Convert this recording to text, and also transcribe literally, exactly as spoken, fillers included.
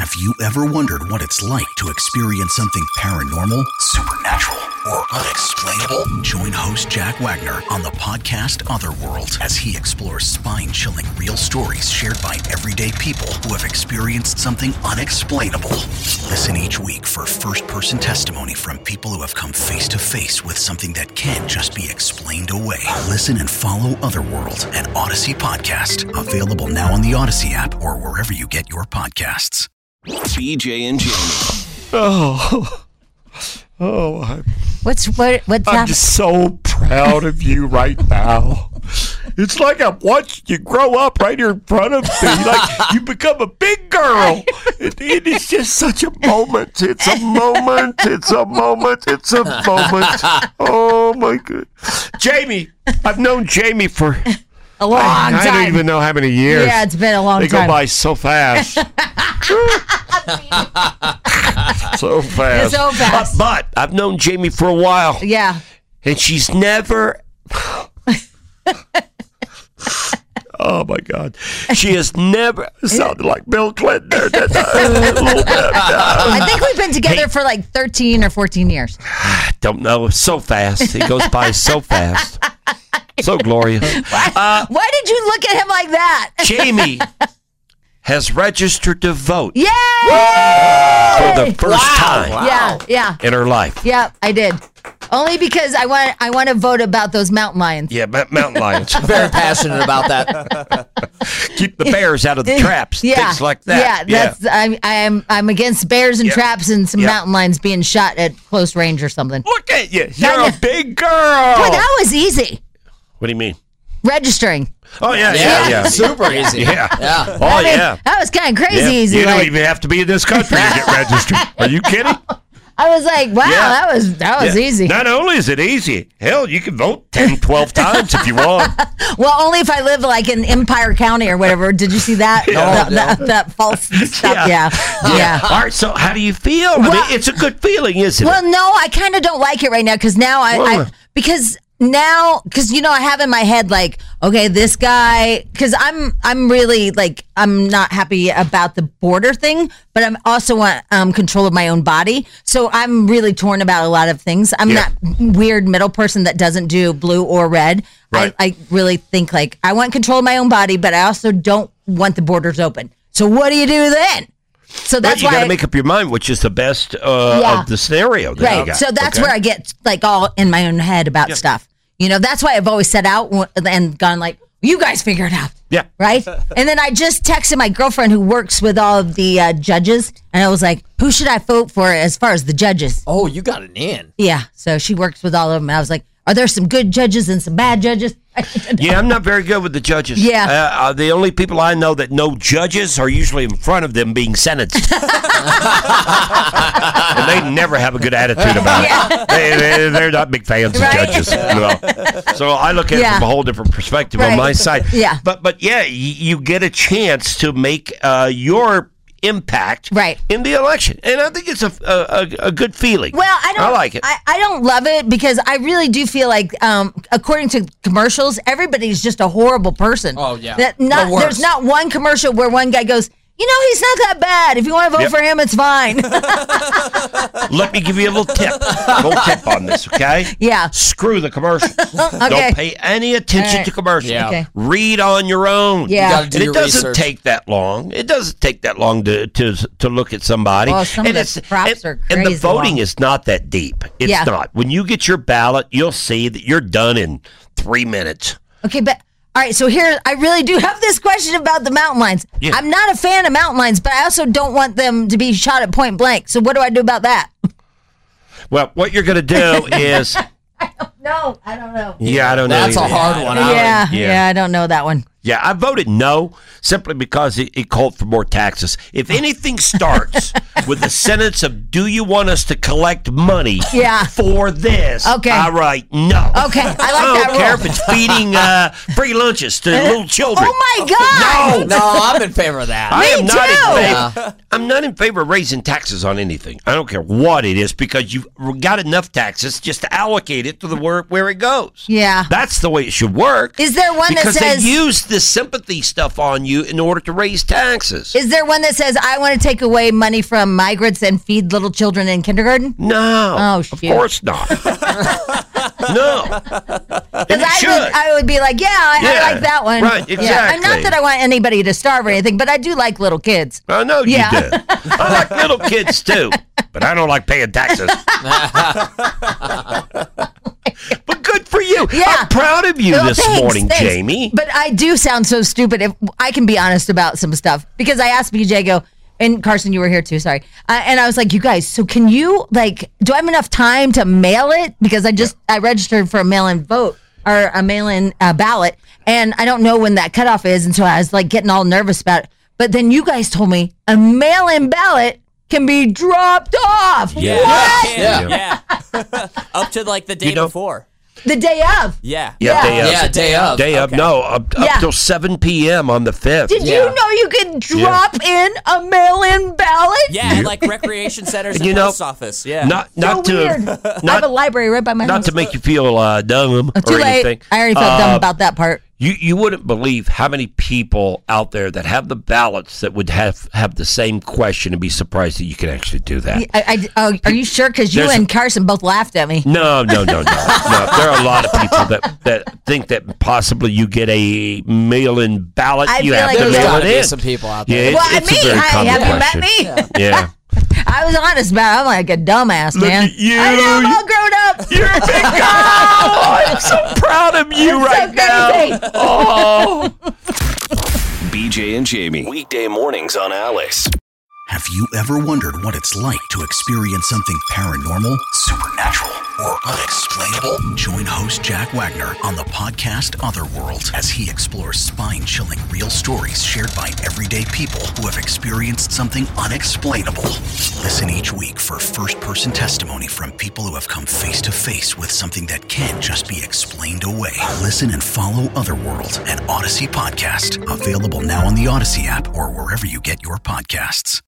Have you ever wondered what it's like to experience something paranormal, supernatural, or unexplainable? Join host Jack Wagner on the podcast Otherworld as he explores spine-chilling real stories shared by everyday people who have experienced something unexplainable. Listen each week for first-person testimony from people who have come face-to-face with something that can't just be explained away. Listen and follow Otherworld, an Odyssey podcast. Available now on the Odyssey app or wherever you get your podcasts. B J and Jamie. Oh, oh, I'm, What's what? What's I'm happening? just so proud of you right now. It's like I'm watching you grow up right here in front of me. Like you become a big girl. It, it is just such a moment. It's a moment. It's a moment. It's a moment. Oh my God, Jamie! I've known Jamie for A long I, time. I don't even know how many years. Yeah, it's been a long they time. They go by so fast. so fast. So fast. Uh, but I've known Jamie for a while. Yeah. And she's never... Oh, my God. She has never sounded like Bill Clinton there, didn't I? A little bit. I think we've been together Hey. for like thirteen or fourteen years. Don't know. So fast. It goes by so fast. So glorious. Uh, Why did you look at him like that? Jamie has registered to vote Yay! for the first Wow. time Yeah, yeah, in her life. yeah. I did. Only because I want I want to vote about those mountain lions. Yeah, ma- mountain lions. Very passionate about that. Keep the bears out of the traps. Yeah, Things like that. Yeah, that's I'm I'm I'm against bears and Yeah. traps and some Yeah. mountain lions being shot at close range or something. Look at you. You're Kinda- a big girl. Boy, that was easy. What do you mean? Registering. Oh, yeah, yeah, yeah. Super easy. Yeah. Yeah. Oh, I mean, yeah. That was kind of crazy Yeah. easy. You don't like, even have to be in this country to get registered. Are you kidding? I was like, wow, Yeah. that was that was Yeah. easy. Not only is it easy, hell, you can vote ten, twelve times if you want. Well, only if I live like in Empire County or whatever. Did you see that? Yeah. that, that, that false stuff. Yeah. Yeah. Yeah. All right, so how do you feel? I Well- mean, it's a good feeling, isn't Well, it? no, I kind of don't like it right now because now I, Why? I because now because you know I have in my head like okay this guy because I'm I'm really like I'm not happy about the border thing, but I'm also want um, control of my own body, so I'm really torn about a lot of things. I'm Yeah. that weird middle person that doesn't do blue or red. Right. I, I really think like I want control of my own body, but I also don't want the borders open. So what do you do then? So Right, that's you why got to I- make up your mind which is the best uh, Yeah. of the scenario that you Right. got. So that's okay? where I get like all in my own head about stuff. You know, that's why I've always set out w- and gone like, you guys figure it out. Yeah. Right. And then I just texted my girlfriend who works with all of the uh, judges. And I was like, who should I vote for as far as the judges? Oh, you got it in. Yeah. So she works with all of them. I was like, are there some good judges and some bad judges? Yeah, I'm not very good with the judges. Yeah. Uh, uh, the only people I know that know judges are usually in front of them being sentenced. And they never have a good attitude about it. They, they, they're not big fans of Right. judges. You know? So I look at Yeah. it from a whole different perspective on Right. my side. Yeah. But, but yeah, y- you get a chance to make uh, your impact Right. in the election. And I think it's a, a, a, a good feeling. Well, I don't I like it. I, I don't love it because I really do feel like, um, according to commercials, everybody's just a horrible person. Oh, yeah. That not The worst. there's not one commercial where one guy goes, you know, he's not that bad. If you want to vote Yep. for him, it's fine. Let me give you a little tip. A little tip on this, okay? Yeah. Screw the commercials. Okay. Don't pay any attention All right. to commercials. Yeah. Okay. Read on your own. Yeah. You gotta do and it your doesn't research. take that long. It doesn't take that long to to, to look at somebody. Well, some of and the it's- props and, are and the crazy voting long. is not that deep. It's Yeah. not. When you get your ballot, you'll see that you're done in three minutes. Okay, but all right, so here I really do have this question about the mountain lions. Yeah. I'm not a fan of mountain lions, but I also don't want them to be shot at point blank. So what do I do about that? Well, what you're going to do is, No, I don't know. yeah, I don't know. That's a either. hard one. I Yeah, would- yeah, Yeah. I don't know that one. Yeah, I voted no simply because it, it called for more taxes. If anything starts with the sentence of "Do you want us to collect money Yeah. for this?" Okay. I write no. Okay, I like I don't that care rule. if it's feeding uh, free lunches to little children. Oh my God! No. No, I'm in favor of that. I am not too. in favor. I'm not not in favor of raising taxes on anything. I don't care what it is, because you've got enough taxes just to allocate it to the where, where it goes. Yeah. That's the way it should work. Is there one because that says... Because they use this sympathy stuff on you in order to raise taxes. Is there one that says, I want to take away money from migrants and feed little children in kindergarten? No. Oh, shoot. Of course not. No. Because I would, I would be like, yeah, I, Yeah, I like that one. right, Yeah. And not exactly. that I want anybody to starve or anything, but I do like little kids. I know you Yeah. do. I like little kids too, but I don't like paying taxes. But good for you. Yeah. I'm proud of you Oh, this thanks, morning, thanks. Jamie. But I do sound so stupid. If I can be honest about some stuff, because I asked B J, I go, and Carson, you were here too, sorry. Uh, and I was like, you guys, so can you, like, do I have enough time to mail it? Because I just, I registered for a mail-in vote, or a mail-in uh, ballot, and I don't know when that cutoff is, and so I was, like, getting all nervous about it. But then you guys told me a mail-in ballot can be dropped off. Yeah. What? Yeah. yeah. Up to like the day You know- before. The day of. Yeah. Yeah, day of. Yeah, day of. Day of. Okay. No, up, up Yeah. till seven p.m. on the fifth. Did Yeah. you know you could drop in a mail-in ballot? Yeah, and like recreation centers and You know, post office. Yeah. Not, So not to, weird. I have a not, library right by my not house. to make you feel uh, dumb Oh, too or late. anything. I already felt Uh, dumb about that part. You you wouldn't believe how many people out there that have the ballots that would have, have the same question and be surprised that you can actually do that. I, I, oh, are you sure? Because you There's- and Carson both laughed at me. No, no, no, no, no. There are a lot of people that, that think that possibly you get a mail-in ballot. I you feel have like to There's Yeah. mail got to it be in. some people out Yeah, there. it- Well, it's me, a very hi, common have you question. met me? Yeah. I was honest about it. I'm like a dumbass, Look man. at you. I know I'm all grown up. You're a big girl. I'm so proud of you It's so right now. crazy. Oh. B J and Jamie. Weekday mornings on Alice. Have you ever wondered what it's like to experience something paranormal, supernatural, or unexplainable? Join host Jack Wagner on the podcast Otherworld as he explores spine-chilling real stories shared by everyday people who have experienced something unexplainable. Listen each week for first-person testimony from people who have come face-to-face with something that can't just be explained away. Listen and follow Otherworld, an Odyssey podcast, available now on the Odyssey app or wherever you get your podcasts.